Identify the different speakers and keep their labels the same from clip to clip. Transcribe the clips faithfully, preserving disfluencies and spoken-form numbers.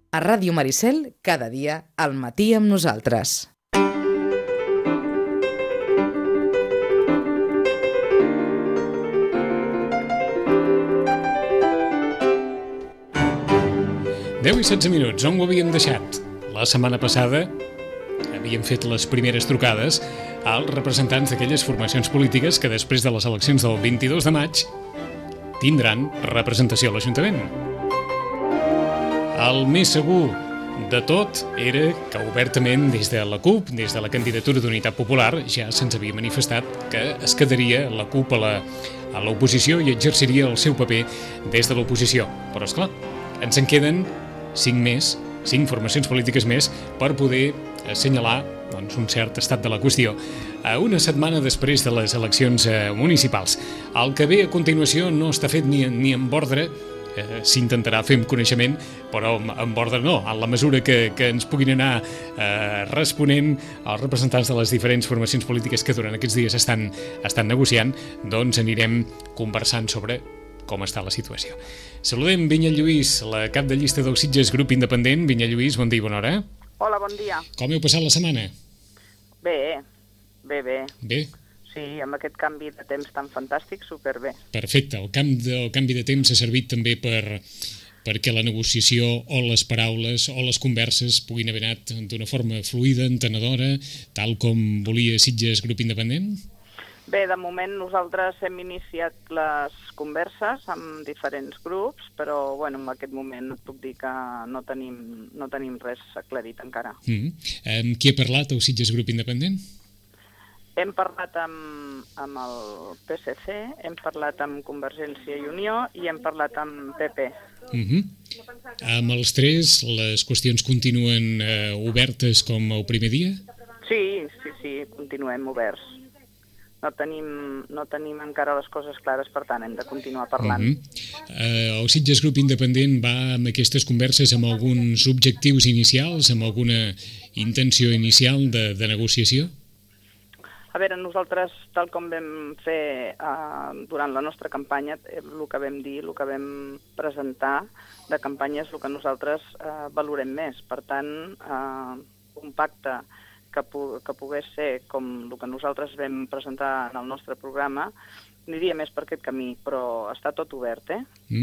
Speaker 1: A Ràdio Maricel, cada dia, al matí amb nosaltres.
Speaker 2: deu i setze minuts, on ho havíem deixat? La setmana passada havíem fet les primeres trucades als representants d'aquelles formacions polítiques que després de les eleccions del vint-i-dos de maig tindran representació a l'Ajuntament. El més segur de tot era que obertament des de la CUP, des de la candidatura d'Unitat Popular, ja se'ns havia manifestat que es quedaria la CUP a la, a l'oposició i exerciria el seu paper des de l'oposició. Però, esclar, ens en queden cinc més, cinc formacions polítiques més per poder assenyalar doncs, un cert estat de la qüestió a una setmana després de les eleccions eh, municipals. El que ve a continuació no està fet ni, ni amb ordre, eh, s'intentarà fer amb coneixement, però amb ordre no, en la mesura que, que ens puguin anar eh, responent els representants de les diferents formacions polítiques que durant aquests dies estan, estan negociant, doncs anirem conversant sobre com està la situació. Saludem Vinyet Lluís, la cap de llista del Sitges Grup Independent. Vinyet Lluís, bon dia i bona hora.
Speaker 3: Hola, bon dia.
Speaker 2: Com heu passat la setmana?
Speaker 3: Bé, bé, bé.
Speaker 2: Bé?
Speaker 3: Sí, amb aquest canvi de temps tan fantàstic, superbé.
Speaker 2: Perfecte. El, camp de, el canvi de temps ha servit també per perquè la negociació o les paraules o les converses puguin haver anat d'una forma fluida, entenedora, tal com volia Sitges Grup Independent?
Speaker 3: Bé, de moment nosaltres hem iniciat les converses amb diferents grups, però bueno, en aquest moment et puc dir que no tenim, no tenim res aclarit encara.
Speaker 2: Mm. Amb qui ha parlat el Sitges Grup Independent?
Speaker 3: Hem parlat amb, amb el P S C, hem parlat amb Convergència i Unió i hem parlat amb P P.
Speaker 2: Mm-hmm. Amb els tres les qüestions continuen eh, obertes com el primer dia?
Speaker 3: Sí, sí, sí, continuem oberts. No tenim, no tenim encara les coses clares, per tant, hem de continuar parlant.
Speaker 2: Uh-huh. Uh, el Sitges Grup Independent va amb aquestes converses amb alguns objectius inicials, amb alguna intenció inicial de, de negociació?
Speaker 3: A veure, nosaltres, tal com vam fer uh, durant la nostra campanya, el que vam dir, el que vam presentar de campanya és el que nosaltres uh, valorem més. Per tant, uh, un pacte Que, pu que pogués ser com el que nosaltres vam presentar en el nostre programa, aniria més per aquest camí, però està tot obert, eh?
Speaker 2: Mm.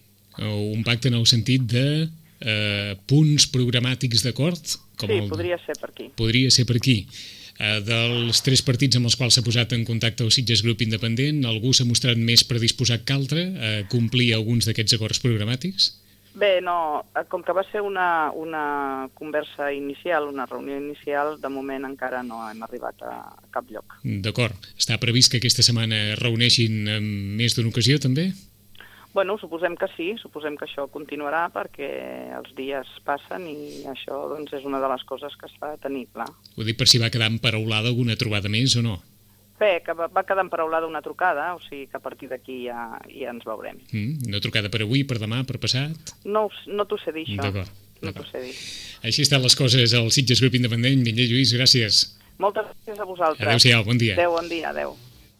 Speaker 2: Un pacte en el sentit de eh, punts programàtics d'acord?
Speaker 3: Sí, el... podria ser per aquí.
Speaker 2: Podria ser per aquí. Eh, dels tres partits amb els quals s'ha posat en contacte el Sitges Grup Independent, algú s'ha mostrat més predisposat que altre a complir alguns d'aquests acords programàtics?
Speaker 3: Bé, no, com que va ser una, una conversa inicial, una reunió inicial, de moment encara no hem arribat a cap lloc.
Speaker 2: D'acord. Està previst que aquesta setmana es reuneixin en més d'una ocasió, també?
Speaker 3: Bueno, suposem que sí, suposem que això continuarà perquè els dies passen i això doncs, és una de les coses que s'ha de tenir clar.
Speaker 2: Ho dic per si va quedar emparaulada alguna trobada més o no?
Speaker 3: Bé, que va quedar emparaulada una trucada, o sigui que a partir d'aquí ja, ja ens veurem.
Speaker 2: Mm, una trucada per avui, per demà, per passat?
Speaker 3: No, no t'ho sé dir, això.
Speaker 2: D'acord.
Speaker 3: No t'ho sé dir.
Speaker 2: Així estan les coses al Sitges Grup Independent. Vinyet Lluís, gràcies.
Speaker 3: Moltes gràcies a vosaltres.
Speaker 2: Adéu-siau, bon dia.
Speaker 3: Adéu, bon dia, adéu.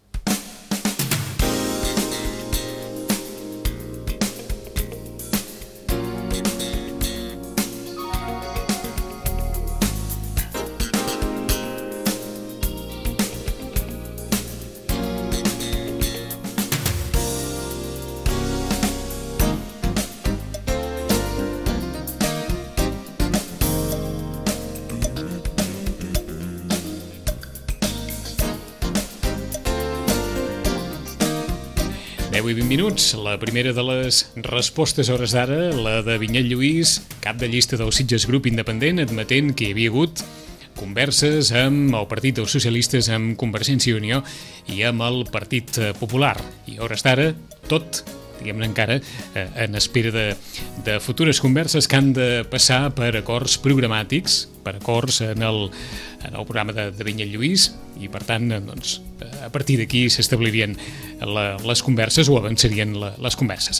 Speaker 2: deu i vint minuts, la primera de les respostes a hores d'ara, la de Vinyet Lluís, cap de llista del Sitges Grup Independent, admetent que hi havia hagut converses amb el Partit dels Socialistes, amb Convergència i Unió i amb el Partit Popular. I a hores d'ara, tot, diguem-ne encara, eh, en espera de, de futures converses que han de passar per acords programàtics, per acords en el, en el programa de, de Vinyet Lluís, i per tant, doncs, a partir d'aquí s'establirien la, les converses o avançarien la, les converses.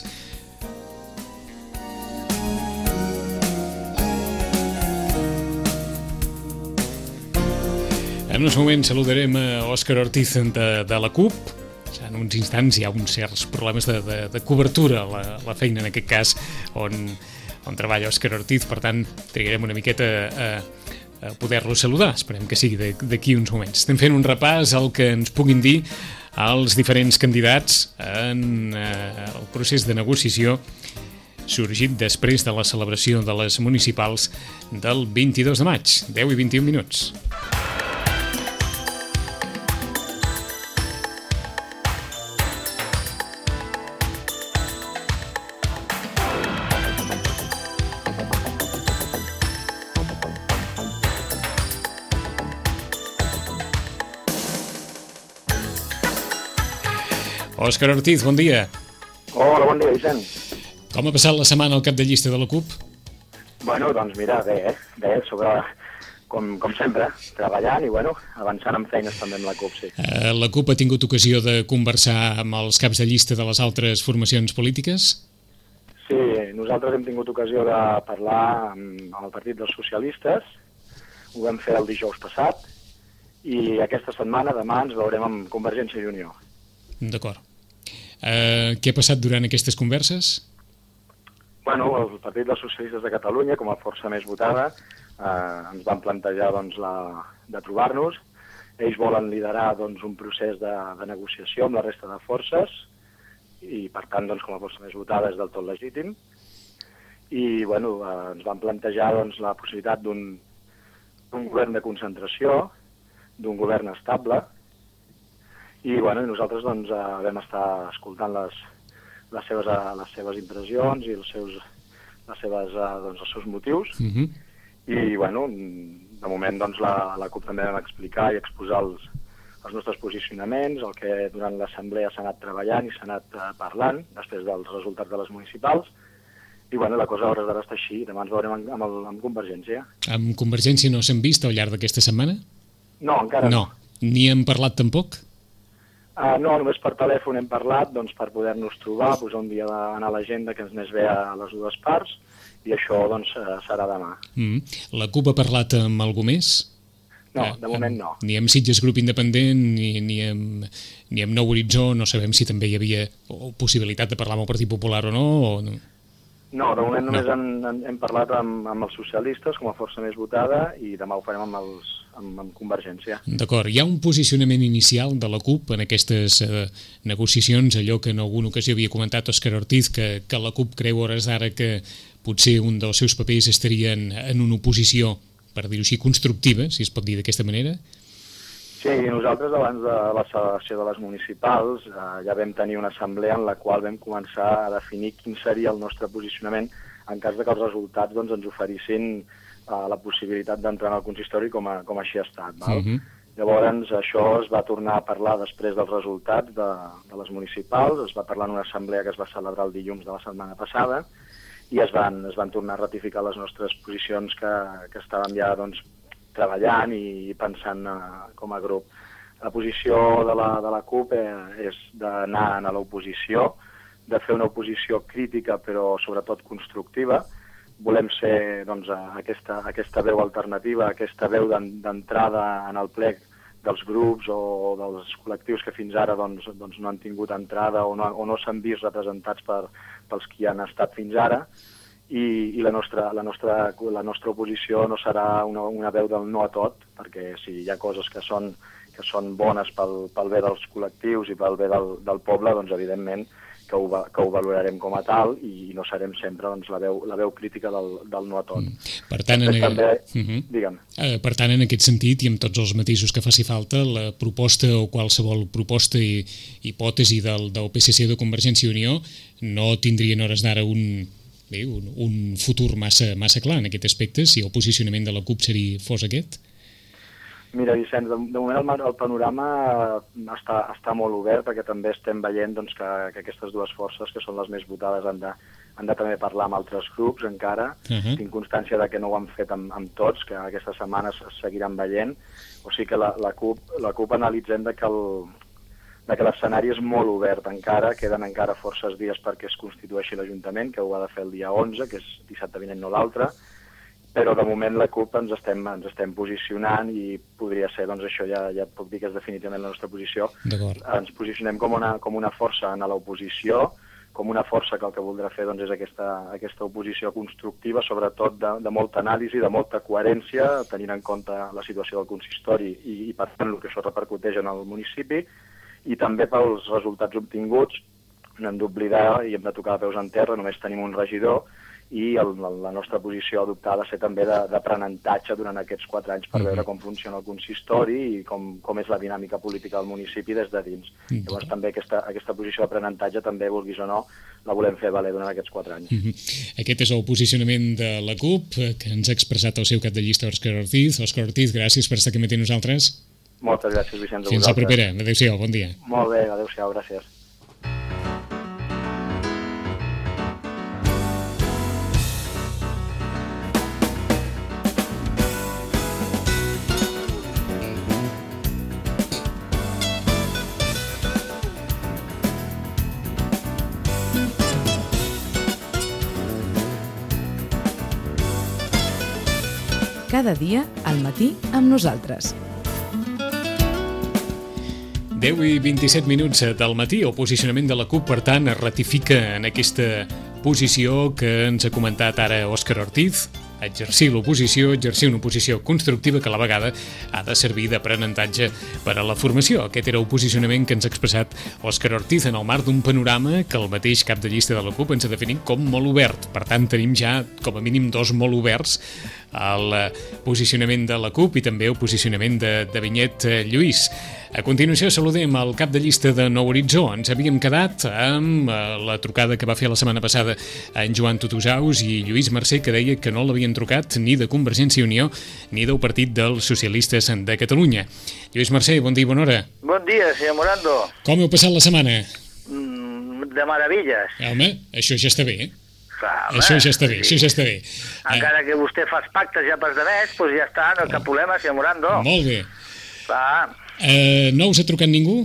Speaker 2: En uns moments saludarem a Òscar Ortiz de, de la CUP. Ja en uns instants hi ha uns certs problemes de, de, de cobertura a la, la feina, en aquest cas, on on treballa Òscar Ortiz, per tant, trigarem una miqueta a, a poder-lo saludar. Esperem que sigui d'aquí uns moments. Estem fent un repàs al que ens puguin dir els diferents candidats en eh, el procés de negociació sorgit després de la celebració de les municipals del vint-i-dos de maig, deu i vint-i-un minuts. Òscar Ortiz, bon dia.
Speaker 4: Hola, bon dia, Vicent.
Speaker 2: Com ha passat la setmana al cap de llista de la CUP?
Speaker 4: Bueno, doncs mira, bé, eh? bé, sobre, com, com sempre, treballant i, bueno, avançant amb feines també amb la CUP, sí.
Speaker 2: Uh, la CUP ha tingut ocasió de conversar amb els caps de llista de les altres formacions polítiques?
Speaker 4: Sí, nosaltres hem tingut ocasió de parlar amb, amb el Partit dels Socialistes, ho vam fer el dijous passat, i aquesta setmana, demà, ens veurem amb Convergència i Unió.
Speaker 2: D'acord. Uh, què ha passat durant aquestes converses?
Speaker 4: Bueno, el Partit dels Socialistes de Catalunya, com a força més votada, eh, ens van plantejar doncs, la, de trobar-nos. Ells volen liderar doncs, un procés de, de negociació amb la resta de forces i, per tant, doncs, com a força més votada és del tot legítim. I bueno, eh, ens van plantejar doncs, la possibilitat d'un govern de concentració, d'un govern estable. I bueno, nosaltres doncs, eh, vam estar escoltant les, les, seves, eh, les seves impressions i els seus, les seves, eh, doncs, els seus motius. Uh-huh. I bueno, de moment doncs, la, la CUP també vam explicar i exposar els, els nostres posicionaments, el que durant l'assemblea s'ha anat treballant i s'ha anat eh, parlant després dels resultats de les municipals. I bueno, la cosa a hores d'ara està així. Demà ens veurem amb, amb, el, amb Convergència.
Speaker 2: Amb Convergència no s'han vist al llarg d'aquesta setmana?
Speaker 4: No, encara no.
Speaker 2: No. Ni hem parlat tampoc?
Speaker 4: Uh, no, només per telèfon hem parlat doncs, per poder-nos trobar, posar un dia d'anar a l'agenda que ens n'és bé a les dues parts, i això doncs, serà demà.
Speaker 2: Mm. La CUP ha parlat amb algú més?
Speaker 4: No, de moment no.
Speaker 2: Ni amb Sitges Grup Independent, ni, ni, amb, ni amb Nou Horitzó, no sabem si també hi havia o, possibilitat de parlar amb el Partit Popular o no? O no?
Speaker 4: No, de moment només
Speaker 2: no.
Speaker 4: hem, hem parlat amb, amb els socialistes com a força més votada i demà ho farem amb, els, amb, amb Convergència.
Speaker 2: D'acord. Hi ha un posicionament inicial de la CUP en aquestes eh, negociacions, allò que en alguna ocasió havia comentat Òscar Ortiz, que, que la CUP creu hores d'ara que potser un dels seus papers estarien en una oposició, per dir-ho així, constructiva, si es pot dir d'aquesta manera?
Speaker 4: Sí, nosaltres abans de la celebració de les municipals eh, ja vam tenir una assemblea en la qual vam començar a definir quin seria el nostre posicionament en cas de que els resultats doncs, ens oferissin eh, la possibilitat d'entrar en el consistori com, a, com així ha estat. Val? Uh-huh. Llavors això es va tornar a parlar després dels resultats de, de les municipals, es va parlar en una assemblea que es va celebrar el dilluns de la setmana passada i es van, es van tornar a ratificar les nostres posicions que, que estàvem ja doncs, treballant i pensant uh, com a grup. La posició de la, de la CUP eh, és d'anar a l'oposició, de fer una oposició crítica però sobretot constructiva. Volem ser doncs, aquesta, aquesta veu alternativa, aquesta veu d'entrada en el plec dels grups o dels col·lectius que fins ara doncs, doncs no han tingut entrada o no, o no s'han vist representats per, pels qui han estat fins ara. I, i la, nostra, la, nostra, la nostra oposició no serà una, una veu del no a tot, perquè si hi ha coses que són, que són bones pel, pel bé dels col·lectius i pel bé del, del poble, doncs evidentment que ho, que ho valorarem com a tal i no serem sempre doncs, la, veu, la veu crítica del, del no a tot.
Speaker 2: Per tant, en,
Speaker 4: també,
Speaker 2: uh-huh.
Speaker 4: digue'm.
Speaker 2: Uh, per tant, en aquest sentit, i amb tots els matisos que faci falta, la proposta o qualsevol proposta i hipòtesi del, del P S C o de Convergència i Unió no tindrien hores d'ara un... Bé, un, un futur massa, massa clar en aquest aspecte, si el posicionament de la CUP seria, fos aquest?
Speaker 4: Mira, Vicenç, de, de moment el, el panorama està, està molt obert perquè també estem veient doncs, que, que aquestes dues forces, que són les més votades, han de, han de també parlar amb altres grups encara. Uh-huh. Tinc constància de que no ho han fet amb, amb tots, que aquestes setmanes es seguiran veient. O sigui que la, la, CUP, la CUP analitzem de que el... de que l'escenari és molt obert encara, queden encara forces dies perquè es constitueixi l'Ajuntament, que ho ha de fer el dia onze, que és dissabte vinent, no l'altre, però de moment la CUP ens estem, ens estem posicionant i podria ser, doncs això ja, ja puc dir que és definitivament la nostra posició. Ens posicionem com una, com una força en l'oposició, com una força que el que voldrà fer doncs, és aquesta, aquesta oposició constructiva, sobretot de, de molta anàlisi, de molta coherència, tenint en compte la situació del consistori i, i per tant el que això repercuteix en el municipi, i també pels resultats obtinguts. No hem d'oblidar i hem de tocar de peus en terra, només tenim un regidor, i el, la nostra posició adoptada ha de ser també d'aprenentatge durant aquests quatre anys per veure com funciona el consistori i com, com és la dinàmica política del municipi des de dins. Llavors també aquesta, aquesta posició d'aprenentatge també, vulguis o no, la volem fer valer durant aquests quatre anys.
Speaker 2: Mm-hmm. Aquest és el posicionament de la CUP que ens ha expressat el seu cap de llista, Òscar Ortiz. Òscar Ortiz, gràcies per estar aquí amb nosaltres.
Speaker 4: Moltes gràcies, Vicenç, a
Speaker 2: Fins
Speaker 4: vosaltres.
Speaker 2: la propera. Adéu-siau, bon dia.
Speaker 4: Molt bé, adéu-siau, gràcies.
Speaker 1: Cada dia al matí amb nosaltres.
Speaker 2: deu i vint-i-set minuts del matí, el posicionament de la CUP, per tant, es ratifica en aquesta posició que ens ha comentat ara Òscar Ortiz, exercir l'oposició, exercir una oposició constructiva que a la vegada ha de servir d'aprenentatge per a la formació. Aquest era el posicionament que ens ha expressat Òscar Ortiz en el marc d'un panorama que el mateix cap de llista de la CUP ens ha definit com molt obert. Per tant, tenim ja com a mínim dos molt oberts, el posicionament de la CUP i també el posicionament de, de Vinyet Lluís. A continuació saludem el cap de llista de Nou Horitzó. Ens havíem quedat amb la trucada que va fer la setmana passada en Joan Tutusaus i Lluís Mercè, que deia que no l'havien trucat ni de Convergència i Unió ni del Partit dels Socialistes de Catalunya. Lluís Mercè, bon dia i bona hora.
Speaker 5: Bon dia, senyor Morando.
Speaker 2: Com heu passat la setmana?
Speaker 5: Mm, de meravilles.
Speaker 2: Home, això ja està bé, eh?
Speaker 5: Clar,
Speaker 2: això ja està bé, sí. això ja està bé.
Speaker 5: Encara que vostè fa els pactes ja per demés, doncs ja està, no hi ha cap problema, senyor Morando.
Speaker 2: Molt bé.
Speaker 5: Clar.
Speaker 2: Eh, no us ha trucat ningú?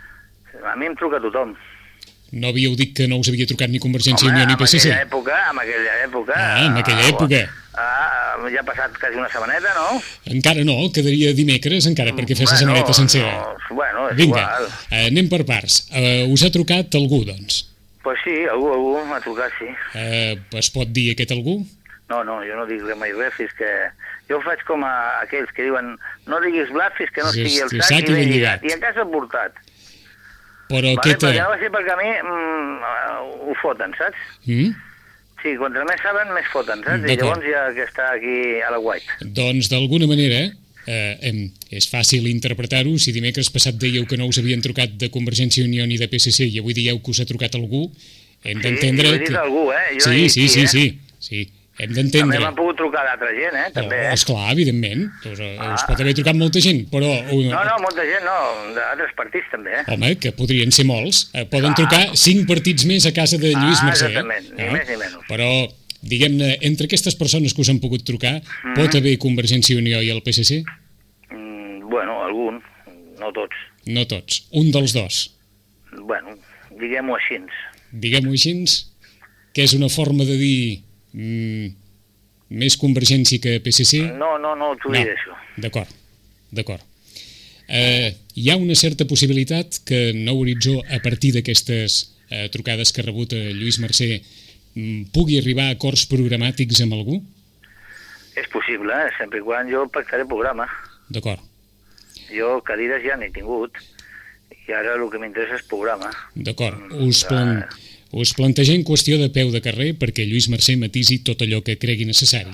Speaker 5: A mi em truca tothom.
Speaker 2: No havíeu dit que no us havia trucat ni Convergència i Unió ni P S C?
Speaker 5: En aquella època, en aquella època...
Speaker 2: Ah, en aquella època.
Speaker 5: Ah, ja ha passat quasi una setmaneta, no?
Speaker 2: Encara no, quedaria dimecres encara perquè fes la
Speaker 5: bueno,
Speaker 2: setmaneta sencera.
Speaker 5: No, bueno, és
Speaker 2: Vinga,
Speaker 5: igual.
Speaker 2: eh, anem per parts. Eh, us ha trucat algú, doncs?
Speaker 5: Pues sí, algú, algú m'ha trucat, sí.
Speaker 2: Eh, es pot dir aquest algú?
Speaker 5: No, no, jo no dic mai res fins que... Jo faig com a aquells que diuen no diguis blat fins que no
Speaker 2: Sí,
Speaker 5: estigui el
Speaker 2: sí,
Speaker 5: sac,
Speaker 2: sac
Speaker 5: i
Speaker 2: i ben
Speaker 5: ben
Speaker 2: lligat.
Speaker 5: lligat. I a casa portat.
Speaker 2: Però
Speaker 5: Vale,
Speaker 2: aquesta...
Speaker 5: perquè no va ser perquè a mi mm, ho foten, saps?
Speaker 2: Mm?
Speaker 5: Sí, contra més saben, més foten, saps? I
Speaker 2: D'acord.
Speaker 5: llavors hi ha que està aquí a la white.
Speaker 2: Doncs d'alguna manera eh, em, és fàcil interpretar-ho. Si dimecres passat dèieu que no us havien trucat de Convergència i Unió ni de P S C i avui dieu que us ha trucat algú, hem
Speaker 5: Sí,
Speaker 2: d'entendre
Speaker 5: jo he dit
Speaker 2: que...
Speaker 5: algú, eh? Jo
Speaker 2: Sí,
Speaker 5: he dit
Speaker 2: sí,
Speaker 5: qui,
Speaker 2: sí,
Speaker 5: eh?
Speaker 2: sí, sí. Hem
Speaker 5: També
Speaker 2: d'entendre...
Speaker 5: m'han pogut trucar d'altra gent, eh? També,
Speaker 2: Oh,
Speaker 5: eh?
Speaker 2: esclar, evidentment. Us, ah. us pot haver trucat molta gent, però... Una...
Speaker 5: No, no, molta gent no, d'altres partits també, eh?
Speaker 2: Home, que podrien ser molts. Eh, poden trucar cinc partits més a casa de Lluís
Speaker 5: Ah,
Speaker 2: Mercè.
Speaker 5: exactament, ni més ni menys.
Speaker 2: Però, diguem-ne, entre aquestes persones que us han pogut trucar, mm. pot haver Convergència i Unió i el P S C?
Speaker 5: Mm, bueno, algun, no tots.
Speaker 2: No tots. Un dels dos.
Speaker 5: Bueno, diguem-ho així.
Speaker 2: Diguem-ho així, que és una forma de dir mm, més Convergència que P S C?
Speaker 5: No, no, no, t'ho
Speaker 2: No.
Speaker 5: diré, això.
Speaker 2: D'acord, d'acord. Eh, hi ha una certa possibilitat que Nou Horitzó, a partir d'aquestes eh, trucades que ha rebut a Lluís Mercè, mm, pugui arribar a acords programàtics amb algú?
Speaker 5: És possible, eh? Sempre i quan jo pactaré programa.
Speaker 2: D'acord,
Speaker 5: Jo cadires ja n'he tingut, i ara el que m'interessa és programa.
Speaker 2: d'acord. Us, plan... Us plantegem qüestió de peu de carrer perquè Lluís Mercè matisi tot allò que cregui necessari.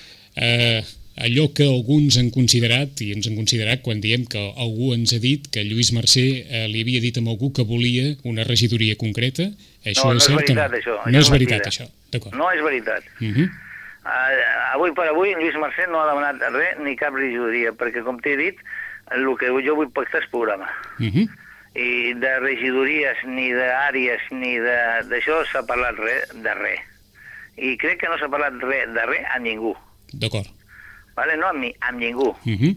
Speaker 2: Eh, allò que alguns han considerat, i ens han considerat quan diem que algú ens ha dit que Lluís Mercè eh, li havia dit a algú que volia una regidoria concreta, això
Speaker 5: No, no
Speaker 2: és
Speaker 5: és
Speaker 2: cert o
Speaker 5: veritat,
Speaker 2: no?
Speaker 5: això.
Speaker 2: No
Speaker 5: Això
Speaker 2: és
Speaker 5: és
Speaker 2: veritat,
Speaker 5: mentida.
Speaker 2: això. D'acord.
Speaker 5: No és veritat.
Speaker 2: Uh -huh.
Speaker 5: Uh, avui per avui, Lluís Mercè no ha demanat res, ni cap regidoria, perquè, com t'he dit, el que jo vull pactar és programa.
Speaker 2: Uh -huh.
Speaker 5: I de regidories, ni d'àrees, ni d'això s'ha parlat res de res. I crec que no s'ha parlat res de res a ningú.
Speaker 2: D'acord.
Speaker 5: Vale? No amb mi, amb ningú.
Speaker 2: Uh -huh.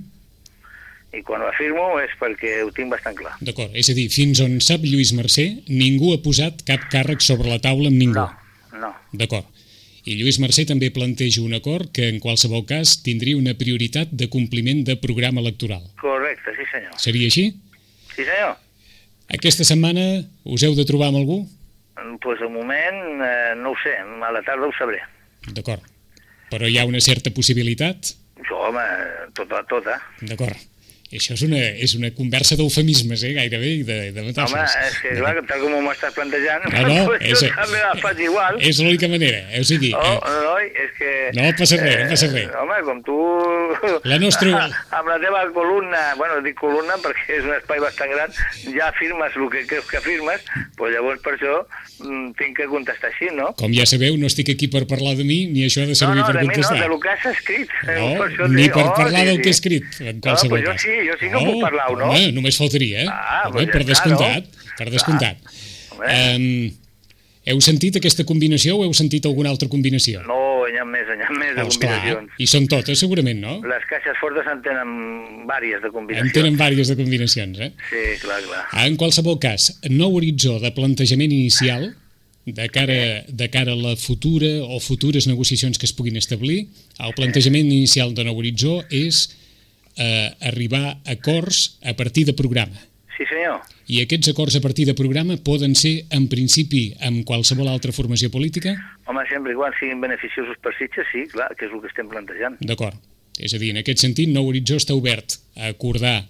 Speaker 5: I quan ho afirmo és perquè ho tinc bastant clar.
Speaker 2: D'acord. És a dir, fins on sap Lluís Mercè, ningú ha posat cap càrrec sobre la taula amb ningú.
Speaker 5: No, no.
Speaker 2: D'acord. I Lluís Mercè també planteja un acord que en qualsevol cas tindria una prioritat de compliment de programa electoral.
Speaker 5: Correcte, sí senyor.
Speaker 2: Seria així?
Speaker 5: Sí senyor.
Speaker 2: Aquesta setmana us heu de trobar amb algú?
Speaker 5: Doncs de moment, eh, no ho sé, a la tarda ho sabré.
Speaker 2: D'acord. Però hi ha una certa possibilitat?
Speaker 5: Jo, home, tota, tota.
Speaker 2: D'acord. I això és una, és una conversa d'eufemismes, eh, gairebé, i de, de metàfors.
Speaker 5: Home, és que clar, tal com m'ho estàs plantejant,
Speaker 2: no, no,
Speaker 5: pues
Speaker 2: és,
Speaker 5: jo també la faig igual.
Speaker 2: És l'única manera, o sigui...
Speaker 5: Oh,
Speaker 2: eh,
Speaker 5: no, és que...
Speaker 2: No passa res, no passa res.
Speaker 5: Home, com tu...
Speaker 2: La nostra...
Speaker 5: Amb la teva columna, bueno, dic columna perquè és un espai bastant gran, ja afirmes el que creus que afirmes, doncs llavors per això mm, tinc que contestar així, no?
Speaker 2: Com ja sabeu, no estic aquí per parlar de mi, ni això ha de servir
Speaker 5: no, no,
Speaker 2: per contestar.
Speaker 5: No, no, de lo que has escrit.
Speaker 2: No,
Speaker 5: per
Speaker 2: ni per
Speaker 5: oh,
Speaker 2: parlar
Speaker 5: sí,
Speaker 2: del
Speaker 5: sí.
Speaker 2: que he escrit, en qualsevol
Speaker 5: no,
Speaker 2: cas.
Speaker 5: Jo sí, jo sí que oh, puc parlar, no?
Speaker 2: Home, només faltaria, eh?
Speaker 5: Ah,
Speaker 2: home,
Speaker 5: pues
Speaker 2: per
Speaker 5: ja
Speaker 2: descomptat,
Speaker 5: està, no?
Speaker 2: per descomptat.
Speaker 5: Ah,
Speaker 2: um, heu sentit aquesta combinació o heu sentit alguna altra combinació?
Speaker 5: No, n'hi ha més, n'hi ha més de
Speaker 2: oh,
Speaker 5: combinacions.
Speaker 2: Clar. I són totes, segurament, no?
Speaker 5: Les caixes fortes en tenen vàries de combinacions.
Speaker 2: En tenen vàries de combinacions, eh?
Speaker 5: Sí, clar, clar.
Speaker 2: En qualsevol cas, nou horitzó de plantejament inicial de cara, de cara a la futura o futures negociacions que es puguin establir. El plantejament inicial de nou horitzó és eh, arribar a acords a partir de programa.
Speaker 5: Sí, senyor.
Speaker 2: I aquests acords a partir de programa poden ser, en principi, amb qualsevol altra formació política?
Speaker 5: Home, sempre i quan siguin beneficiosos per Sitges, sí, clar, que és el que estem plantejant.
Speaker 2: D'acord. És a dir, en aquest sentit, Nou Horitzó està obert a acordar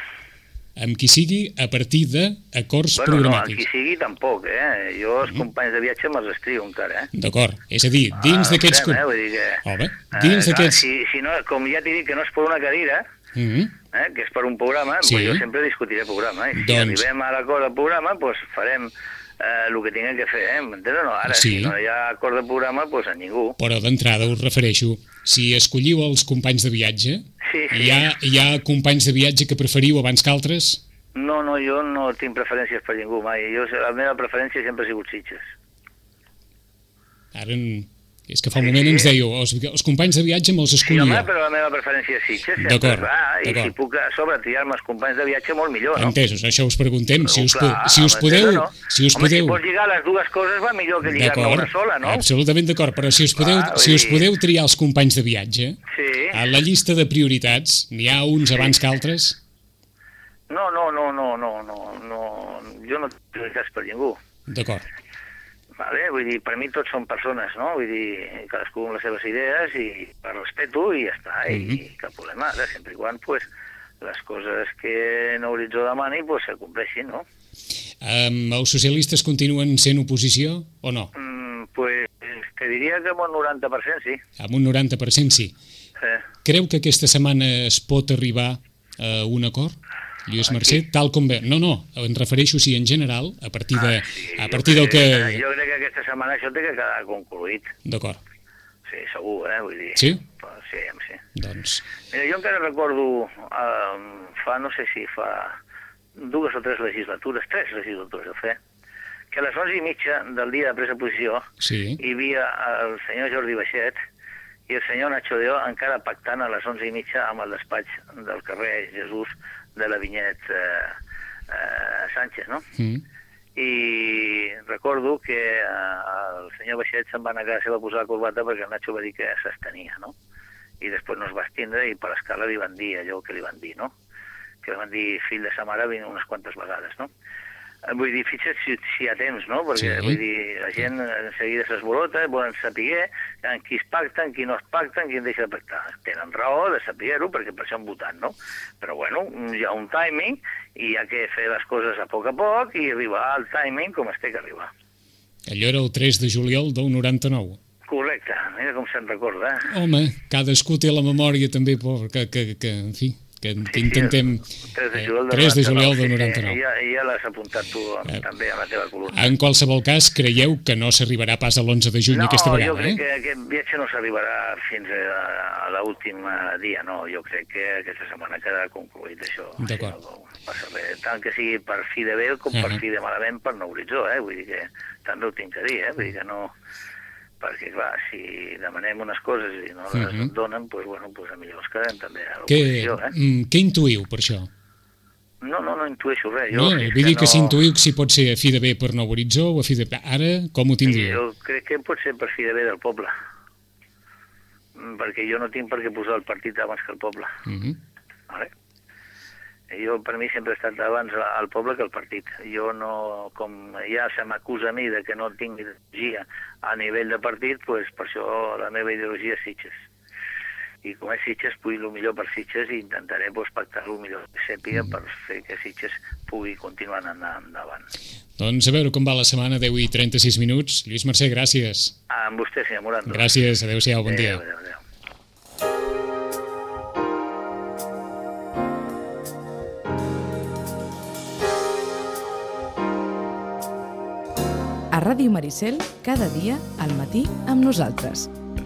Speaker 2: amb qui sigui a partir d'acords
Speaker 5: bueno,
Speaker 2: programàtics.
Speaker 5: No, amb qui sigui tampoc, eh? Jo els mm. companys de viatge me'ls estrio encara, eh?
Speaker 2: D'acord. És a dir, dins
Speaker 5: ah,
Speaker 2: d'aquests...
Speaker 5: Eh? Vull dir que...
Speaker 2: Home, dins eh, d'aquests...
Speaker 5: Si, si no, com ja t'he dit que no és per una cadira, mm -hmm. eh, que és per un programa, sí. pues jo sempre discutiré programa. Eh? Si doncs... arribem a l'acord del programa, pues farem eh, el que tinguem que fer, eh? M'entens o no? Ara, sí. si no hi ha acord de programa, pues a ningú.
Speaker 2: Però d'entrada us refereixo, si escolliu els companys de viatge, sí, sí. Hi, ha, hi ha companys de viatge que preferiu abans que altres?
Speaker 5: No, no, jo no tinc preferències per ningú mai. Jo, la meva preferència sempre ha sigut Sitges.
Speaker 2: Ara, és que fa un moment sí, sí. ens dèieu, els, els companys de viatge me'ls escollia.
Speaker 5: Sí, home, però la meva preferència és Sitges.
Speaker 2: D'acord,
Speaker 5: I si puc a sobre triar-me els companys de viatge, molt millor, no?
Speaker 2: Entesos, això us preguntem.
Speaker 5: Però,
Speaker 2: Si us,
Speaker 5: clar,
Speaker 2: si us podeu...
Speaker 5: No?
Speaker 2: Si us
Speaker 5: home,
Speaker 2: podeu...
Speaker 5: si pots lligar les dues coses va millor que lligar-ne una sola, no?
Speaker 2: Absolutament d'acord, però si us podeu, clar, si us podeu triar els companys de viatge,
Speaker 5: sí.
Speaker 2: a la llista de prioritats n'hi ha uns abans sí. que altres?
Speaker 5: No, no, no, no, no, no, no, jo no tinc prioritats per ningú.
Speaker 2: D'acord.
Speaker 5: Vale, vull dir, per mi tots són persones, no? Vull dir, cadascú amb les seves idees i per respeto i ja està, mm-hmm. i cap problema. Ara, sempre i quan, pues, les coses que Nou Horitzó demani, pues, se compleixin, no?
Speaker 2: Um, els socialistes continuen sent oposició o no?
Speaker 5: Mm, pues, te diria que amb un noranta per cent sí.
Speaker 2: Amb un noranta per cent sí. sí. Creu que aquesta setmana es pot arribar a un acord? Lluís Mercè, tal com ve... No, no, em refereixo, sí, en general, a partir, de, ah, sí, a partir del que...
Speaker 5: Jo crec que aquesta setmana això té que quedar concluït.
Speaker 2: D'acord.
Speaker 5: Sí, segur, eh? Vull dir...
Speaker 2: Sí?
Speaker 5: Sí, sí.
Speaker 2: Doncs...
Speaker 5: Mira, jo encara recordo, eh, fa, no sé si fa dues o tres legislatures, tres legislatures de fer, que a les onze i mitja del dia de presa de posició
Speaker 2: sí.
Speaker 5: hi havia el senyor Jordi Baixet i el senyor Nacho Deó encara pactant a les onze i mitja amb el despatx del carrer Jesús de la Vinyet eh, eh, Sánchez, no? Mm. I recordo que eh, el senyor Baixet se'n va negar a seva posar la corbata perquè el Nacho va dir que s'estenia, no? I després no es va estendre i per l'escala li van dir allò que li van dir, no? Que li van dir fill de sa mare unes quantes vegades, no? Vull dir, fixa't si, si hi ha temps, no? Perquè, sí. vull dir, la gent en seguida s'esbolota, volen saber en qui es pacta, en qui no es pacta, en qui en deixa de pactar. Tenen raó de saber-ho, perquè per això han votat, no? Però, bueno, hi ha un timing i hi ha que fer les coses a poc a poc i arribar al timing com es té que arribar.
Speaker 2: Allò era el tres de juliol del noranta-nou.
Speaker 5: Correcte, mira com se'n recorda. Eh?
Speaker 2: Home, cadascú té la memòria també, que, que, que en fi... que sí, intentem...
Speaker 5: Sí, tres de juliol,
Speaker 2: eh, tres de juliol del noranta-nou.
Speaker 5: Sí, ja, ja l'has apuntat tu eh, també a la teva columna.
Speaker 2: En qualsevol cas, creieu que no s'arribarà pas a l'onze de juny
Speaker 5: no,
Speaker 2: aquesta vegada, eh?
Speaker 5: No, jo crec que aquest viatge no s'arribarà fins a, a l'últim dia, no. Jo crec que aquesta setmana quedarà concluït això.
Speaker 2: D'acord.
Speaker 5: No passa res. Tant que sigui per fi de bé com uh -huh. per fi de malament per Nou Horitzó, eh? Vull dir que també ho tinc que dir, eh? Vull dir que no... perquè, clar, si demanem unes coses i no les uh-huh. donen, doncs, bueno, doncs, millor es quedem també a l'oposició, eh?
Speaker 2: Mm, què intuïu per això?
Speaker 5: No, no, no intueixo res.
Speaker 2: Jo, no, vull dir que, que no... si intuïu si pot ser a fi de bé per Nou Horitzó o a fi de bé... Ara, com ho tindríeu?
Speaker 5: Jo crec que pot ser per fi de bé del poble. Perquè jo no tinc per què posar el partit abans que el poble. Uh-huh. Vale? Jo, per mi, sempre he estat abans al poble que al partit. Jo no, com ja se m'acusa a mi de que no tinc ideologia a nivell de partit, pues, per això la meva ideologia és Sitges. I com és Sitges, vull el millor per Sitges i intentaré pues, pactar el millor que sàpiga per fer que Sitges pugui continuar anant endavant.
Speaker 2: Doncs a veure com va la setmana, deu i trenta-sis minuts. Lluís Mercè, gràcies.
Speaker 5: Amb vostè, senyor Morando.
Speaker 2: Gràcies, adéu-siau, bon dia.
Speaker 5: Adéu, adéu.
Speaker 1: A Ràdio Maricel, cada dia, al matí, amb nosaltres.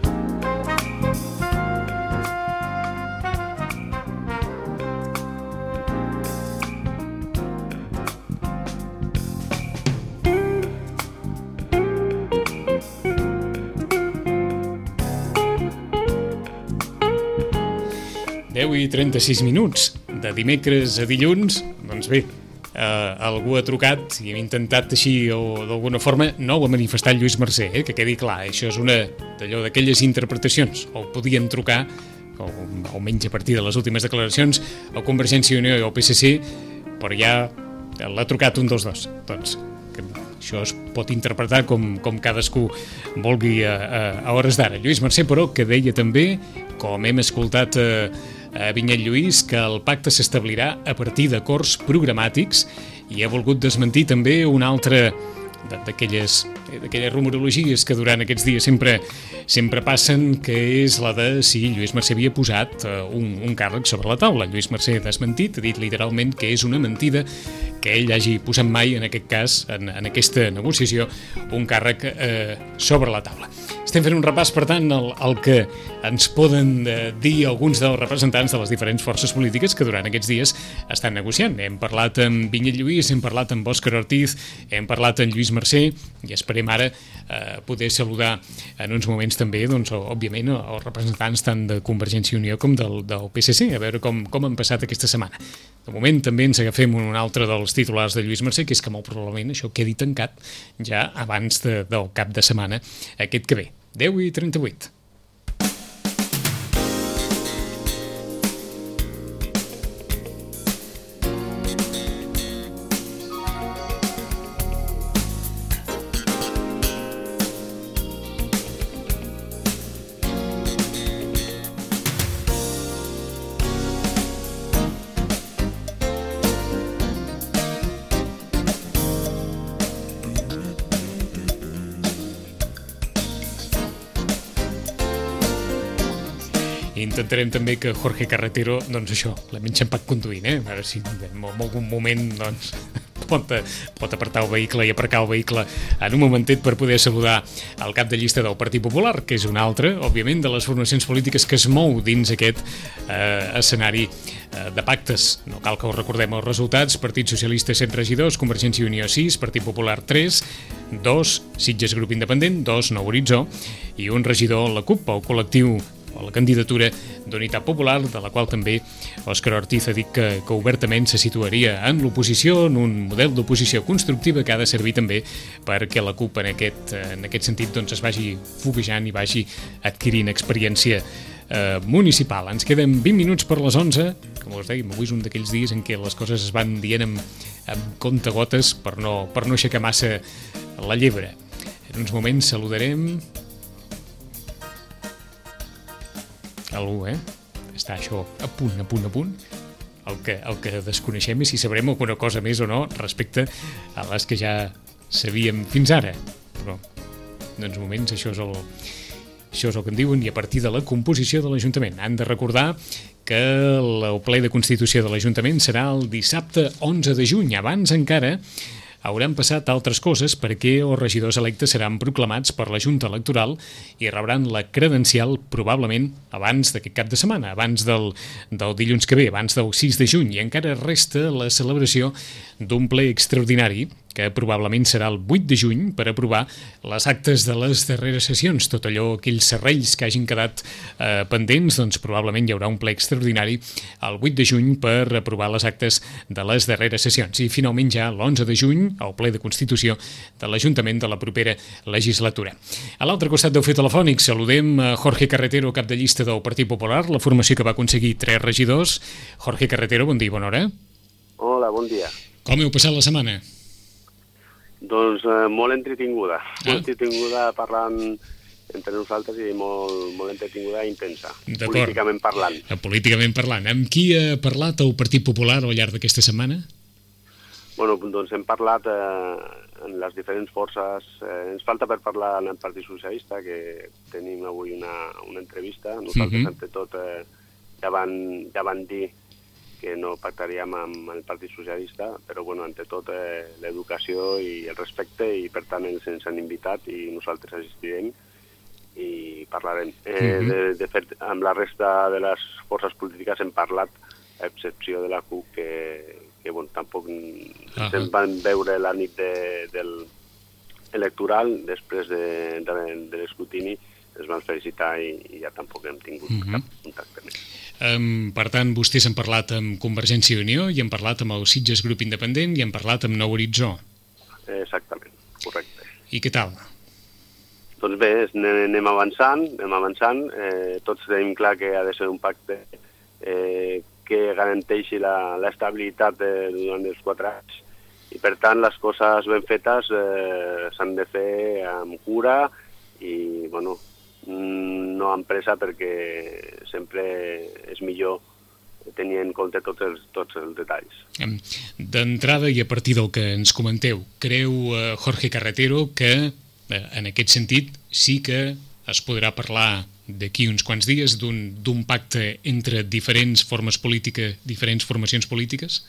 Speaker 2: deu i trenta-sis minuts, de dimecres a dilluns, doncs bé, Uh, algú ha trucat i hem intentat així o d'alguna forma no ho ha manifestat Lluís Mercè, eh? Que quedi clar, això és una d'allò d'aquelles interpretacions, o podien trucar o almenys a partir de les últimes declaracions a Convergència i Unió i al P S C, però ja l'ha trucat un dels dos, doncs que això es pot interpretar com, com cadascú vulgui a, a, a hores d'ara. Lluís Mercè, però, que deia també, com hem escoltat a, a Vinyet Lluís, que el pacte s'establirà a partir d'acords programàtics, i ha volgut desmentir també una altra d'aquelles d'aquelles rumorologies que durant aquests dies sempre sempre passen, que és la de si Lluís Mercè havia posat uh, un, un càrrec sobre la taula. Lluís Mercè ha desmentit, ha dit literalment que és una mentida que ell hagi posat mai, en aquest cas, en, en aquesta negociació, un càrrec eh, sobre la taula. Estem fent un repàs, per tant, el, el que ens poden eh, dir alguns dels representants de les diferents forces polítiques que durant aquests dies estan negociant. Hem parlat amb Vinyet Lluís, hem parlat amb Òscar Ortiz, hem parlat amb Lluís Mercè, i esperem ara eh, poder saludar en uns moments també, doncs, òbviament, els representants tant de Convergència i Unió com del, del P S C, a veure com, com han passat aquesta setmana. De moment també ens agafem un altre dels titulars de Lluís Mercè, que és que molt probablement això quedi tancat ja abans de, del cap de setmana aquest que ve. deu i trenta-vuit. Intentarem també que Jorge Carretero, doncs això, l'hem enxampat conduint, eh? A veure si en algun moment, doncs, pot, pot apartar el vehicle i aparcar el vehicle en un momentet per poder saludar el cap de llista del Partit Popular, que és un altre, òbviament, de les formacions polítiques que es mou dins aquest eh, escenari eh, de pactes. No cal que us recordem els resultats: Partit Socialista set regidors, Convergència i Unió sis, Partit Popular tres, dos, Sitges Grup Independent, dos, Nou Horitzó, i un regidor a la CUP, el col·lectiu o la candidatura d'Unitat Popular, de la qual també Òscar Ortiz ha dit que, que obertament se situaria en l'oposició, en un model d'oposició constructiva que ha de servir també perquè la CUP en aquest, en aquest sentit doncs, es vagi foguejant i vagi adquirint experiència eh, municipal. Ens queden vint minuts per les onze, com us dèiem, avui és un d'aquells dies en què les coses es van dient amb, amb comptagotes per no, per no aixecar massa la llebre. En uns moments saludarem algú, eh? Està això a punt, a punt, a punt. El que, el que desconeixem és si sabrem alguna cosa més o no respecte a les que ja sabíem fins ara. Però, en uns moments, això és el, això és el que en diuen, i a partir de la composició de l'Ajuntament. Han de recordar que el ple de Constitució de l'Ajuntament serà el dissabte onze de juny. Abans encara hauran passat altres coses, perquè els regidors electes seran proclamats per la Junta Electoral i rebran la credencial probablement abans d'aquest cap de setmana, abans del, del dilluns que ve, abans del sis de juny, i encara resta la celebració d'un ple extraordinari que probablement serà el vuit de juny per aprovar les actes de les darreres sessions. Tot allò, aquells serrells que hagin quedat eh, pendents, doncs probablement hi haurà un ple extraordinari el vuit de juny per aprovar les actes de les darreres sessions. I finalment ja l'onze de juny, el ple de Constitució de l'Ajuntament de la propera legislatura. A l'altre costat del fil telefònic saludem a Jorge Carretero, cap de llista del Partit Popular, la formació que va aconseguir tres regidors. Jorge Carretero, bon dia i bona hora.
Speaker 6: Hola, bon dia.
Speaker 2: Com heu passat la setmana?
Speaker 6: Doncs eh, molt entretinguda.
Speaker 2: Ah.
Speaker 6: Molt entretinguda parlant entre nosaltres i molt, molt entretinguda i intensa.
Speaker 2: D'acord.
Speaker 6: Políticament parlant.
Speaker 2: Eh, Políticament parlant. Amb qui ha parlat el Partit Popular al llarg d'aquesta setmana?
Speaker 6: Bueno, doncs hem parlat eh, en les diferents forces. Eh, ens falta per parlar en el Partit Socialista, que tenim avui una, una entrevista. Nosaltres,
Speaker 2: Mhm.
Speaker 6: entre tot, eh, ja, van, ja van dir que no pactaríem amb el Partit Socialista, però bueno, entre tot eh, l'educació i el respecte, i per tant ells ens han invitat i nosaltres assistirem i parlarem. Eh,
Speaker 2: Mhm.
Speaker 6: de, de fet, amb la resta de les forces polítiques hem parlat, a excepció de la C U P, que, que bueno, tampoc
Speaker 2: Ah.
Speaker 6: se'n van veure la nit de, del electoral, després de, de, de l'escrutini, es van felicitar i, i ja tampoc hem tingut
Speaker 2: Mhm.
Speaker 6: cap contacte més.
Speaker 2: Um, per tant, vostès han parlat amb Convergència i Unió i han parlat amb el Sitges Grup Independent i han parlat amb Nou Horitzó.
Speaker 6: Eh, exactament, correcte.
Speaker 2: I què tal?
Speaker 6: Doncs bé, anem anem avançant, anem avançant. Eh, tots tenim clar que ha de ser un pacte eh, que garanteixi la- l'estabilitat eh, durant els quatre anys, i per tant les coses ben fetes eh, s'han de fer amb cura i, bueno, mm, no amb pressa, perquè sempre és millor tenir en compte tots els, tots els detalls.
Speaker 2: Um, D'entrada, i a partir del que ens comenteu, creu uh, Jorge Carretero que, eh, en aquest sentit, sí que es podrà parlar d'aquí uns quants dies d'un d'un pacte entre diferents formes polítiques, diferents formacions polítiques?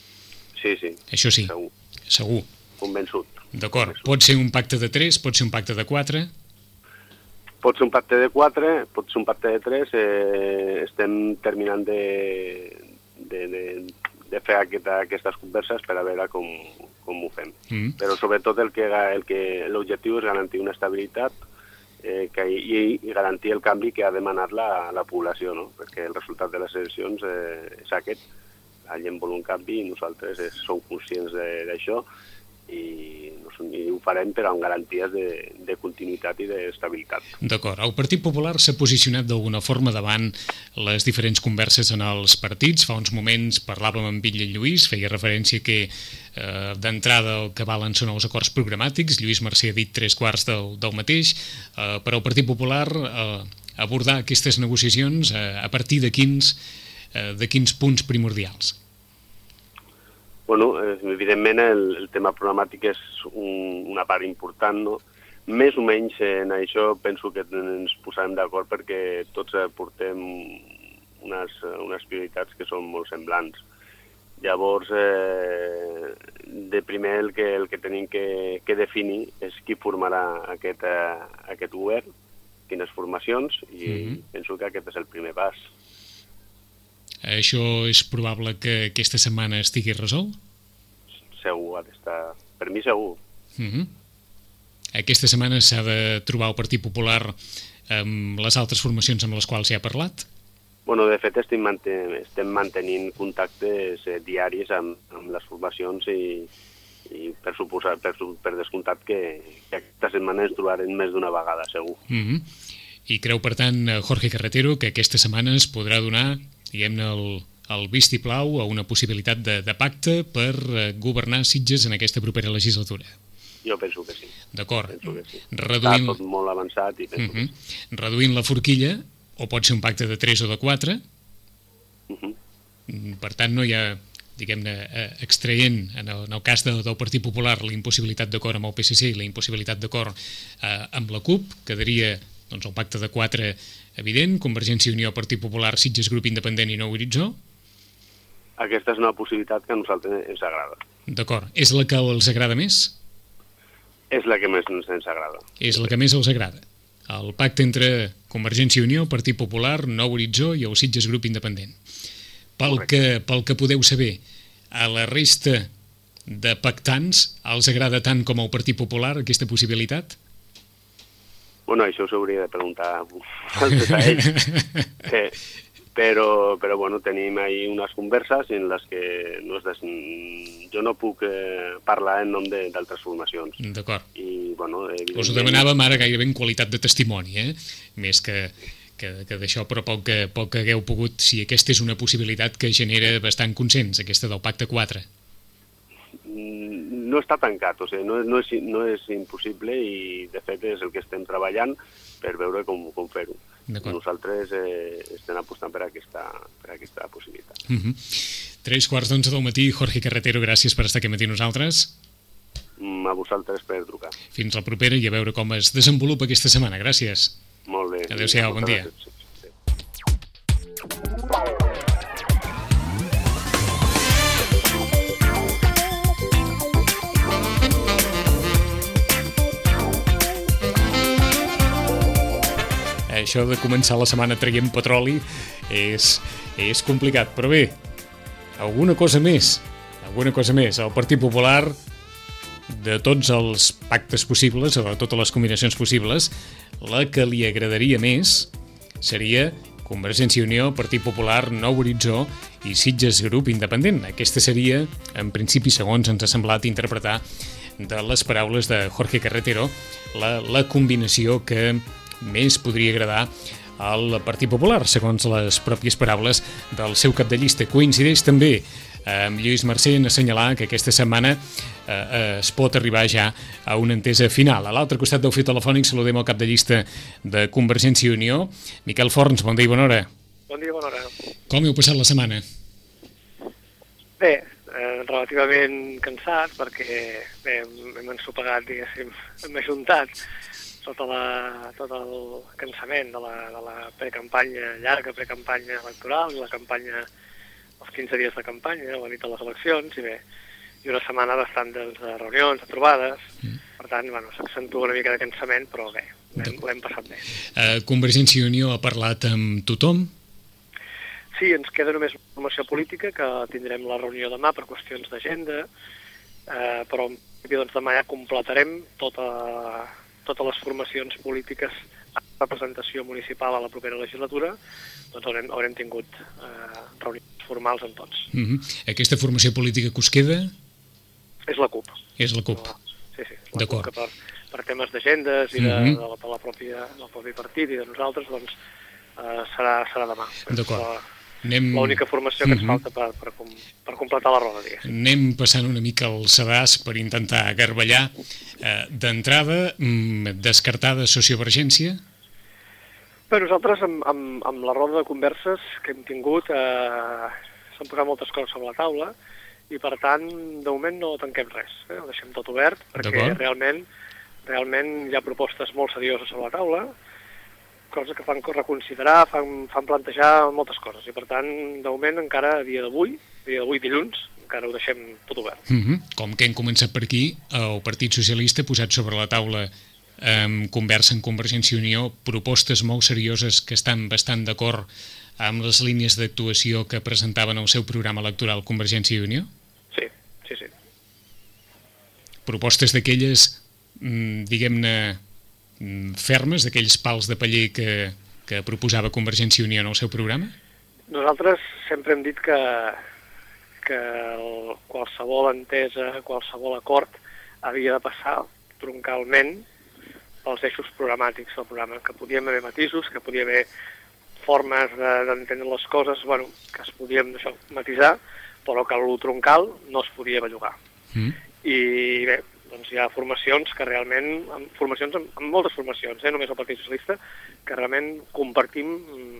Speaker 6: Sí, sí,
Speaker 2: Això sí,
Speaker 6: segur,
Speaker 2: segur.
Speaker 6: convençut.
Speaker 2: D'acord. Pot ser un pacte de tres, pot ser un pacte de quatre.
Speaker 6: Pot ser un pacte de quatre, pot ser un pacte de tres. Eh, estem terminant de, de, de, de fer aquesta, aquestes converses per a veure com, com ho fem.
Speaker 2: Mm.
Speaker 6: Però sobretot el que el que l'objectiu és garantir una estabilitat eh, que, i, i garantir el canvi que ha demanat la, la població, no? Perquè el resultat de les eleccions eh, és aquest. La gent vol un canvi i nosaltres eh, som conscients de- d'això, i, no sé, i ho farem, però amb garanties de, de continuïtat i d'estabilitat.
Speaker 2: D'acord. El Partit Popular s'ha posicionat d'alguna forma davant les diferents converses en els partits. Fa uns moments parlàvem amb Bitlle Lluís, feia referència que eh, d'entrada el que valen són els acords programàtics. Lluís Mercè ha dit tres quarts del, del mateix. Eh, per al Partit Popular eh, abordar aquestes negociacions eh, a partir de quins, eh, de quins punts primordials?
Speaker 6: Bueno, eh, evidentment el, el tema programàtic és un, una part important, no? Més o menys eh, en això penso que ens posarem d'acord, perquè tots eh, portem unes, unes prioritats que són molt semblants. Llavors, eh, de primer el que, el que tenim que, que definir és qui formarà aquest, eh, aquest govern, quines formacions, i
Speaker 2: Mhm.
Speaker 6: penso que aquest és el primer pas.
Speaker 2: Això és probable que aquesta setmana estigui resolt?
Speaker 6: Segur, ha d'estar... Per mi segur.
Speaker 2: Mhm. Aquesta setmana s'ha de trobar el Partit Popular amb les altres formacions amb les quals s'hi ha parlat?
Speaker 6: Bueno, de fet, estem, manten estem mantenint contactes eh, diaris amb, amb les formacions, i, i per, suposar, per, per descomptat que, que aquesta setmana ens trobarem més d'una vegada, segur.
Speaker 2: Mhm. I creu, per tant, Jorge Carretero, que aquesta setmana es podrà donar, diguem-ne, el, el vistiplau a una possibilitat de, de pacte per eh, governar Sitges en aquesta propera legislatura?
Speaker 6: Jo penso que sí.
Speaker 2: D'acord.
Speaker 6: Penso que sí.
Speaker 2: Reduint...
Speaker 6: Està tot molt avançat i penso
Speaker 2: Mhm.
Speaker 6: que sí.
Speaker 2: Reduint la forquilla, o pot ser un pacte de tres o de quatre,
Speaker 6: Mhm.
Speaker 2: Mm, per tant no hi ha, diguem-ne, eh, extraient en el, en el cas de, del Partit Popular la impossibilitat d'acord amb el P S C i la impossibilitat d'acord eh, amb la C U P, quedaria doncs, el pacte de quatre evident, Convergència i Unió, Partit Popular, Sitges Grup Independent i Nou Horitzó.
Speaker 6: Aquesta és una possibilitat que a nosaltres ens agrada.
Speaker 2: D'acord. És la que els agrada més?
Speaker 6: És la que més ens, ens agrada.
Speaker 2: És la que més els agrada. El pacte entre Convergència i Unió, Partit Popular, Nou Horitzó i el Sitges Grup Independent. Pel que, pel que podeu saber, a la resta de pactants els agrada tant com al Partit Popular aquesta possibilitat?
Speaker 6: Bueno, això s'hauria de preguntar als a ells. Eh, però, però bueno, tenim ahí unes converses en les que no es des... jo no puc eh, parlar en nom d'altres formacions.
Speaker 2: D'acord.
Speaker 6: I, bueno,
Speaker 2: Us ho demanàvem ara gairebé en qualitat de testimoni, eh? Més que, que, que d'això però poc que, poc que hagueu pogut, si aquesta és una possibilitat que genera bastant consens, aquesta del pacte quatre.
Speaker 6: No està tancat, o sigui, no, no, és, no és impossible i de fet és el que estem treballant per veure com, com fer-ho. Nosaltres eh, estem apostant per aquesta, per aquesta possibilitat.
Speaker 2: Uh-huh. Tres quarts d'onze del matí, Jorge Carretero, gràcies per estar aquí matí nosaltres.
Speaker 6: A vosaltres per trucar.
Speaker 2: Fins la propera i a veure com es desenvolupa aquesta setmana. Gràcies.
Speaker 6: Molt bé.
Speaker 2: Adéu-siau, bon dia.
Speaker 6: Gràcies.
Speaker 2: Això de començar la setmana traient petroli és, és complicat, però bé, alguna cosa més, alguna cosa més. El Partit Popular, de tots els pactes possibles, o de totes les combinacions possibles, la que li agradaria més seria Convergència i Unió, Partit Popular, Nou Horitzó i Sitges Grup Independent. Aquesta seria, en principi, segons ens ha semblat interpretar de les paraules de Jorge Carretero, la, la combinació que més podria agradar al Partit Popular, segons les pròpies paraules del seu cap de llista. Coincideix també amb Lluís Mercè en assenyalar que aquesta setmana eh, es pot arribar ja a una entesa final. A l'altre costat del fil telefònic saludem el cap de llista de Convergència i Unió, Miquel Forns. Bon dia i bona hora.
Speaker 7: Bon dia i bona hora.
Speaker 2: Com heu passat la setmana?
Speaker 7: Bé, eh, relativament cansat perquè bé, hem ensopegat, diguéssim, hem ajuntat tot, la, tot el cansament de la, de la precampanya, llarga precampanya electoral i la campanya, els quinze dies de campanya, la nit de les eleccions, i bé, i una setmana bastant de reunions, de trobades, mm. per tant, bueno, s'accentua una mica de cansament, però bé, l'hem passat bé.
Speaker 2: Uh, Convergència i Unió ha parlat amb tothom?
Speaker 7: Sí, ens queda només formació política, que tindrem la reunió demà per qüestions d'agenda, eh, però en principi doncs, demà ja completarem tota, totes les formacions polítiques a representació municipal a la propera legislatura, doncs haurem, haurem tingut eh, reunions formals amb tots.
Speaker 2: Uh-huh. Aquesta formació política que us queda?
Speaker 7: És la CUP.
Speaker 2: És la CUP.
Speaker 7: Sí, sí. La CUP, que per, per temes d'agendes i de, uh-huh. de, la, de la pròpia, del propi partit i de nosaltres, doncs eh, serà, serà demà.
Speaker 2: D'acord. Anem...
Speaker 7: L'única formació que ens uh-huh. falta per, per, com, per completar la roda, diguéssim.
Speaker 2: Anem passant una mica el sedàs per intentar garballar. Eh, D'entrada, mm, descartada sociovergència?
Speaker 7: Bé, nosaltres, amb, amb, amb la roda de converses que hem tingut, eh, s'han posat moltes coses sobre la taula i, per tant, de moment no tanquem res. Eh? Ho deixem tot obert, perquè realment, realment hi ha propostes molt serioses sobre la taula, coses que fan reconsiderar, fan, fan plantejar moltes coses. I, per tant, de moment, encara a dia d'avui, a dia d'avui dilluns, encara ho deixem tot obert.
Speaker 2: Uh-huh. Com que hem començat per aquí, el Partit Socialista ha posat sobre la taula en conversa amb Convergència i Unió propostes molt serioses que estan bastant d'acord amb les línies d'actuació que presentaven el seu programa electoral Convergència i Unió?
Speaker 7: Sí, sí, sí.
Speaker 2: Propostes d'aquelles, diguem-ne, fermes, d'aquells pals de paller que, que proposava Convergència i Unió en el seu programa?
Speaker 7: Nosaltres sempre hem dit que, que el, qualsevol entesa, qualsevol acord havia de passar troncalment pels eixos programàtics del programa, que podíem haver matisos, que podia haver formes d'entendre les coses, bueno, que es podíem això, matisar, però que el troncal no es podia bellugar. Mm. I bé, doncs hi ha formacions que realment, formacions amb, amb moltes formacions, eh, només el Partit Socialista, que realment compartim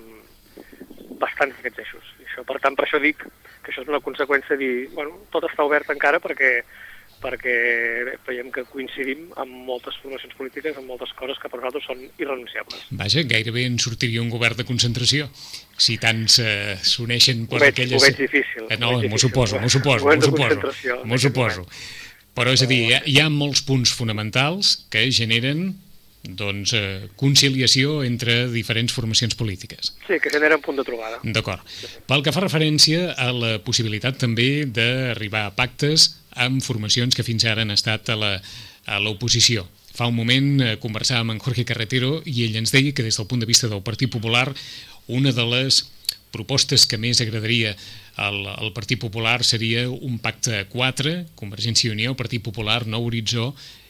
Speaker 7: mm, bastants d'aquests eixos. I això, per tant, per això dic que això és una conseqüència de dir, bueno, tot està obert encara perquè perquè bé, veiem que coincidim amb moltes formacions polítiques, amb moltes coses que per nosaltres són irrenunciables.
Speaker 2: Vaja, gairebé en sortiria un govern de concentració, si tant s'uneixen per
Speaker 7: veig,
Speaker 2: aquelles...
Speaker 7: Ho veig difícil.
Speaker 2: Eh, no, m'ho suposo, m'ho suposo, m'ho suposo, m'ho suposo. Però és a dir, hi ha, hi ha molts punts fonamentals que generen doncs, eh, conciliació entre diferents formacions polítiques.
Speaker 7: Sí, que generen punt de trobada.
Speaker 2: D'acord. Pel que fa referència a la possibilitat també d'arribar a pactes amb formacions que fins ara han estat a l'oposició. Fa un moment eh, conversàvem amb Jorge Carretero i ell ens deia que des del punt de vista del Partit Popular una de les propostes que més agradaria al, al Partit Popular seria un pacte a quatre, Convergència i Unió, Partit Popular, Nou Horitzó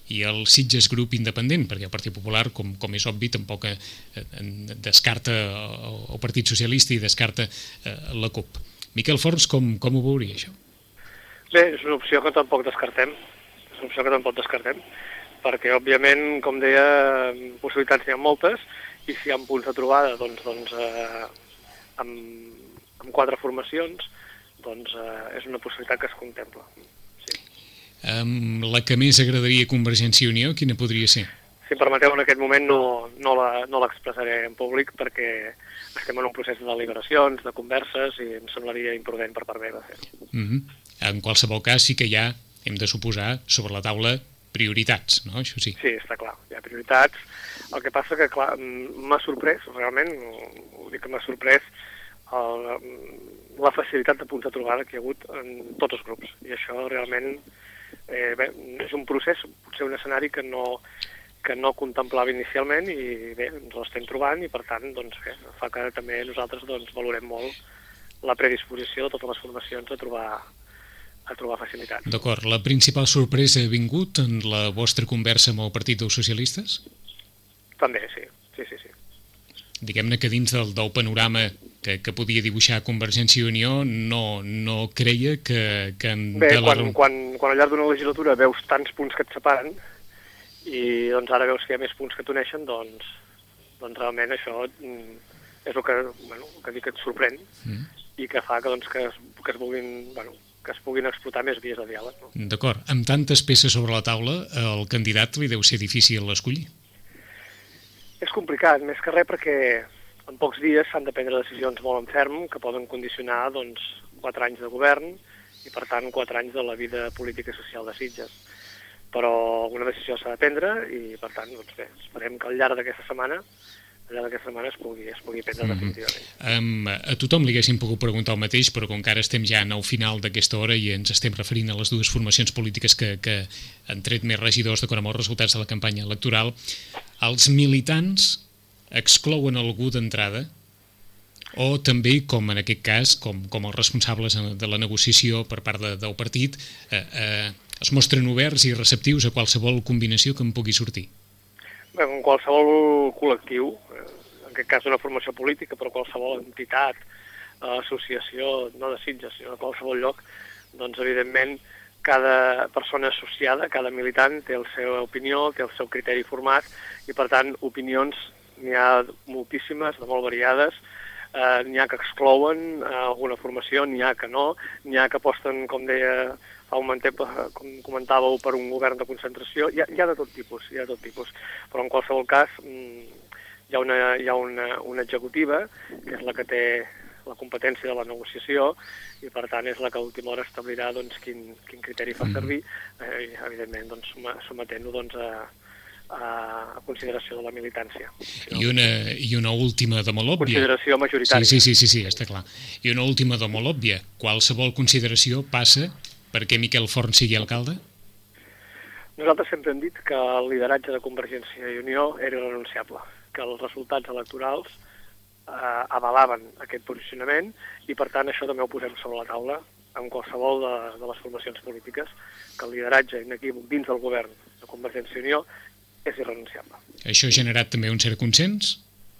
Speaker 2: i el Sitges Grup Independent, perquè el Partit Popular, com, com és obvi, tampoc eh, descarta el Partit Socialista i descarta eh, la CUP. Miquel Forns, com, com ho veuria, això?
Speaker 7: Bé, és una opció que tampoc descartem, és una opció que tampoc descartem, perquè, òbviament, com deia, possibilitats n'hi ha moltes, i si hi ha punts de trobada, doncs, doncs eh, amb, amb quatre formacions, doncs eh, és una possibilitat que es contempla. Sí.
Speaker 2: Um, la que més agradaria a Convergència i Unió, quina podria ser?
Speaker 7: Si em permeteu, en aquest moment no, no la, no l'expressaré en públic perquè estem en un procés de deliberacions, de converses, i em semblaria imprudent per part meva fer-ho.
Speaker 2: Mm-hmm. En qualsevol cas, sí que ja hem de suposar sobre la taula prioritats, no? Això sí.
Speaker 7: Sí, està clar, hi ha prioritats. El que passa que, clar, m'ha sorprès, realment, ho dic que m'ha sorprès, el, la facilitat de punts de trobada que hi ha hagut en tots els grups. I això realment eh, bé, és un procés, potser un escenari que no, que no contemplava inicialment i bé, ens l'estem trobant i per tant doncs, bé, fa que també nosaltres doncs, valorem molt la predisposició de totes les formacions a trobar a trobar facilitats.
Speaker 2: D'acord. La principal sorpresa ha vingut en la vostra conversa amb el Partit dels Socialistes?
Speaker 7: També, sí. sí, sí, sí.
Speaker 2: Diguem-ne que dins del, del panorama que, que podia dibuixar Convergència i Unió no, no creia que... que en
Speaker 7: Bé,
Speaker 2: la...
Speaker 7: quan, quan, quan al llarg d'una legislatura veus tants punts que et separen i doncs ara veus que hi ha més punts que t'uneixen, doncs, doncs realment això és el que, bueno, que dic que et sorprèn mm. i que fa que, doncs, que, es, que es vulguin... Bueno, que es puguin explotar més vies de diàleg. No?
Speaker 2: D'acord. Amb tantes peces sobre la taula, el candidat li deu ser difícil escollir?
Speaker 7: És complicat, més que res perquè en pocs dies s'han de prendre decisions molt en ferm que poden condicionar doncs, quatre anys de govern i, per tant, quatre anys de la vida política i social de Sitges. Però alguna decisió s'ha de prendre i, per tant, doncs bé, esperem que al llarg d'aquesta setmana allà d'aquesta setmana es pugui, es pugui prendre mm-hmm. definitivament.
Speaker 2: Um, a tothom li haguéssim pogut preguntar el mateix, però com que ara estem ja al final d'aquesta hora i ens estem referint a les dues formacions polítiques que, que han tret més regidors d'acord amb els resultats de la campanya electoral, els militants exclouen algú d'entrada o també, com en aquest cas, com, com els responsables de la negociació per part de, del partit, eh, eh, es mostren oberts i receptius a qualsevol combinació que en pugui sortir?
Speaker 7: Bé, en qualsevol col·lectiu, en aquest cas una formació política, però qualsevol entitat, associació, no de Sitges, sinó de qualsevol lloc, doncs evidentment cada persona associada, cada militant té la seva opinió, té el seu criteri format i per tant opinions n'hi ha moltíssimes, de molt variades, eh, n'hi ha que exclouen eh, alguna formació, n'hi ha que no, n'hi ha que aposten, com deia fa un moment, com comentàveu, per un govern de concentració, hi ha, hi ha de tot tipus, hi ha de tot tipus, però en qualsevol cas hi ha, una, hi ha una, una executiva, que és la que té la competència de la negociació, i per tant és la que a última hora establirà doncs, quin, quin criteri fa servir, eh, i evidentment doncs, sometent-ho doncs, a, a consideració de la militància. Si no...
Speaker 2: I, una, I una última de molt òbvia.
Speaker 7: Consideració majoritària.
Speaker 2: Sí, sí, sí, sí, està clar. I una última de molt òbvia. Qualsevol consideració passa perquè Miquel Forns sigui alcalde?
Speaker 7: Nosaltres sempre hem dit que el lideratge de Convergència i Unió era irrenunciable, que els resultats electorals eh, avalaven aquest posicionament i, per tant, això també ho posem sobre la taula amb qualsevol de, de les formacions polítiques, que el lideratge inequívoc dins del govern de Convergència i Unió és irrenunciable.
Speaker 2: Això ha generat també un cert consens?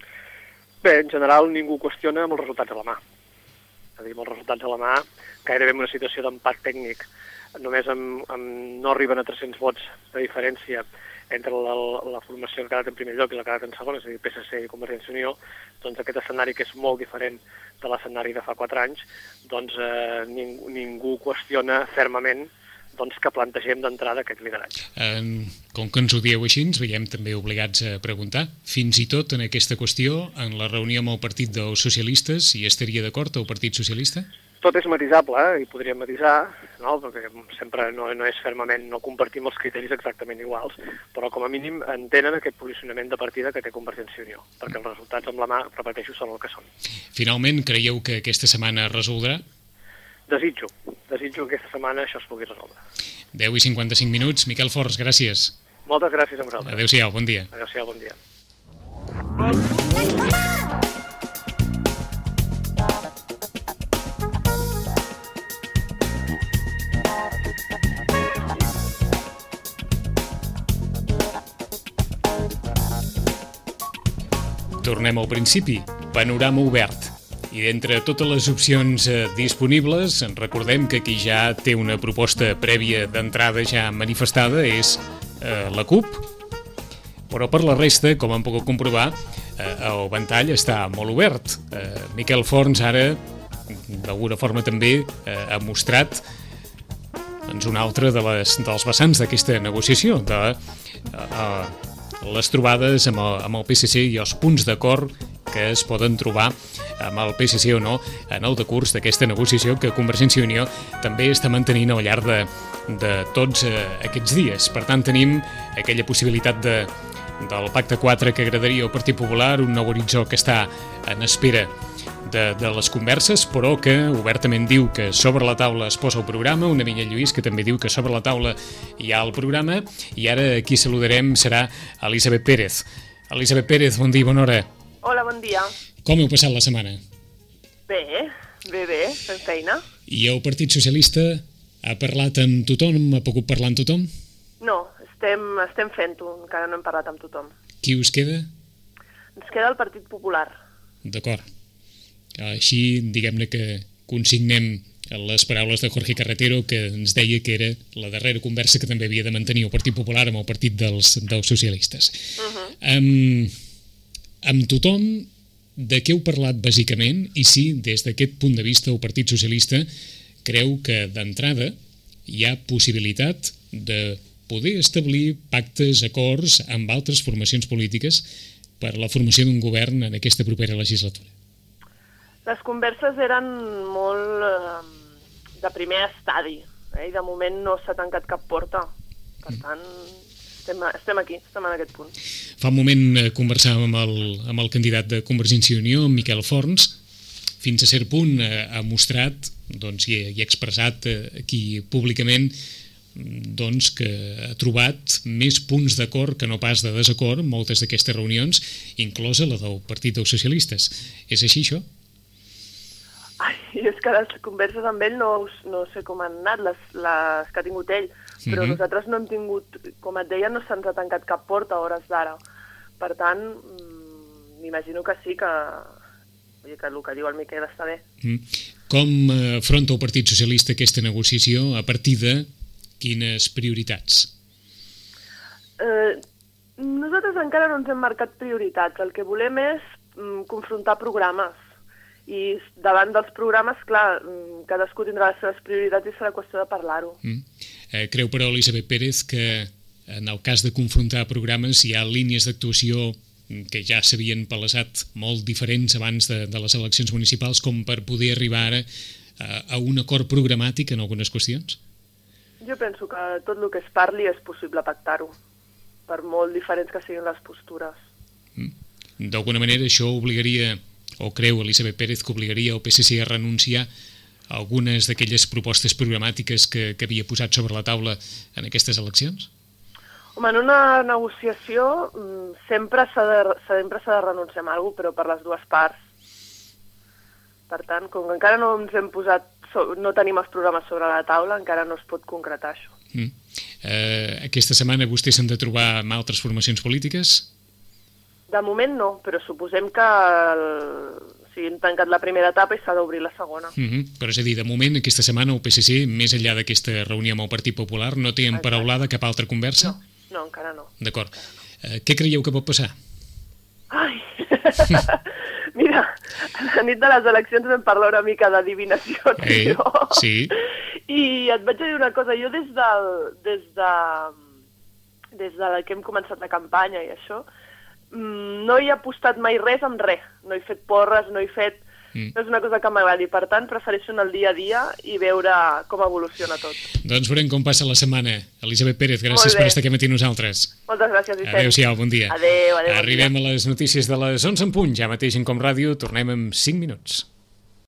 Speaker 7: Bé, en general ningú qüestiona amb els resultats a la mà. És a dir, amb els resultats a la mà, gairebé en una situació d'empat tècnic, només amb, amb, no arriben a tres-cents vots de diferència entre la, la formació que ha quedat en primer lloc i la que ha quedat en segon, és a dir, P S C i Convergència i Unió, doncs aquest escenari que és molt diferent de l'escenari de fa quatre anys, doncs eh, ningú, ningú qüestiona fermament doncs, que plantegem d'entrada aquest lideratge.
Speaker 2: Eh, com que ens ho dieu així, ens veiem també obligats a preguntar, fins i tot en aquesta qüestió, en la reunió amb el Partit dels Socialistes, hi estaria d'acord el Partit Socialista?
Speaker 7: Tot és matisable, eh? I podríem matisar, no? Perquè sempre no, no és fermament, no compartim els criteris exactament iguals, però com a mínim entenen aquest posicionament de partida que té Convergència i Unió, perquè els resultats amb la mà, repeteixo, són el que són.
Speaker 2: Finalment, creieu que aquesta setmana es resoldrà?
Speaker 7: Desitjo, desitjo que aquesta setmana això es pugui resoldre.
Speaker 2: deu i cinquanta-cinc minuts. Miquel Forns, gràcies.
Speaker 7: Moltes gràcies a vosaltres.
Speaker 2: Adéu-siau, bon dia.
Speaker 7: Adéu-siau, bon dia.
Speaker 2: tornem al principi, panorama obert. I d'entre totes les opcions eh, disponibles, recordem que qui ja té una proposta prèvia d'entrada ja manifestada és eh, la CUP, però per la resta, com hem pogut comprovar, eh, el ventall està molt obert. Eh, Miquel Forns ara, d'alguna forma també, eh, ha mostrat doncs, un altre de les, dels vessants d'aquesta negociació, de eh, les trobades amb el, amb el P S C i els punts d'acord que es poden trobar amb el P S C o no en el decurs d'aquesta negociació que Convergència i Unió també està mantenint al llarg de, de tots eh, aquests dies. Per tant, tenim aquella possibilitat de, del pacte quatre que agradaria al Partit Popular, un nou horitzó que està en espera de, de les converses, però que obertament diu que sobre la taula es posa el programa, una Minya Lluís que també diu que sobre la taula hi ha el programa, i ara qui saludarem serà Elisabet Pérez. Elisabet Pérez, bon dia, bona hora.
Speaker 8: Hola, bon dia.
Speaker 2: Com heu passat la setmana?
Speaker 8: Bé, bé, bé, fent feina.
Speaker 2: I el Partit Socialista ha parlat amb tothom? Ha pogut parlar amb tothom?
Speaker 8: No, estem, estem fent-ho, encara no hem parlat amb tothom.
Speaker 2: Qui us queda?
Speaker 8: Ens queda el Partit Popular.
Speaker 2: D'acord. Així, diguem-ne que consignem les paraules de Jorge Carretero, que ens deia que era la darrera conversa que també havia de mantenir el Partit Popular amb el Partit dels, dels Socialistes. Uh-huh. Amb, amb tothom, de què heu parlat bàsicament, i si des d'aquest punt de vista el Partit Socialista creu que d'entrada hi ha possibilitat de poder establir pactes, acords amb altres formacions polítiques per la formació d'un govern en aquesta propera legislatura?
Speaker 8: Les converses eren molt eh, de primer estadi, eh? I de moment no s'ha tancat cap porta. Per tant, estem, estem aquí, estem en aquest punt.
Speaker 2: Fa un moment eh, conversàvem amb el, amb el candidat de Convergència i Unió, Miquel Forns. Fins a cert punt eh, ha mostrat doncs, i, i ha expressat eh, aquí públicament doncs, que ha trobat més punts d'acord que no pas de desacord en moltes d'aquestes reunions, inclosa la del Partit dels Socialistes. És així, això?
Speaker 8: Ai, és que les converses amb ell no, no sé com han anat, les, les que ha tingut ell, però uh-huh. nosaltres no hem tingut, com et deia, no se'ns ha tancat cap porta a hores d'ara. Per tant, m'imagino que sí, que, que el que diu el Miquel està bé.
Speaker 2: Uh-huh. Com afronta el Partit Socialista aquesta negociació a partir de quines prioritats?
Speaker 8: Eh, nosaltres encara no ens hem marcat prioritats. El que volem és mm, confrontar programes. I davant dels programes, clar, cadascú tindrà les seves prioritats i serà qüestió de parlar-ho. Mm.
Speaker 2: Eh, creu, però, Elisabet Pérez, que en el cas de confrontar programes hi ha línies d'actuació que ja s'havien palesat molt diferents abans de, de les eleccions municipals com per poder arribar ara a, a un acord programàtic en algunes qüestions?
Speaker 8: Jo penso que tot el que es parli és possible pactar-ho, per molt diferents que siguin les postures.
Speaker 2: Mm. D'alguna manera això obligaria, o creu Elisabet Pérez que obligaria el P S C a renunciar a algunes d'aquelles propostes programàtiques que, que havia posat sobre la taula en aquestes eleccions?
Speaker 8: Home, en una negociació sempre s'ha de, sempre s'ha de renunciar a alguna cosa, però per les dues parts. Per tant, com que encara no ens hem posat, no tenim els programes sobre la taula, encara no es pot concretar això.
Speaker 2: Mm. Eh, aquesta setmana vostès s'han de trobar amb altres formacions polítiques?
Speaker 8: De moment no, però suposem que el... o sigui, hem tancat la primera etapa i s'ha d'obrir la segona. Mm-hmm.
Speaker 2: Però és a dir, de moment, aquesta setmana el P S C, més enllà d'aquesta reunió amb el Partit Popular, no té emparaulada cap altra conversa?
Speaker 8: No, no encara no.
Speaker 2: D'acord. Eh, què creieu que pot passar?
Speaker 8: Ai, mira, a la nit de les eleccions vam parlar una mica d'adivinació,
Speaker 2: eh, sí.
Speaker 8: I et vaig dir una cosa, jo des del, des de, des de que hem començat la campanya i això, no hi he apostat mai res amb res, no he fet porres, no he fet... Mm. No és una cosa que m'agradi, per tant prefereixo anar el dia a dia i veure com evoluciona tot.
Speaker 2: Doncs veurem com passa la setmana. Elisabet Pérez, gràcies per estar aquí amb nosaltres.
Speaker 8: Moltes gràcies, Vicent.
Speaker 2: Adéu-siau, bon dia.
Speaker 8: Adéu, adéu.
Speaker 2: Arribem a les notícies de les onze en punt, ja mateix en Com Ràdio, tornem en cinc minuts.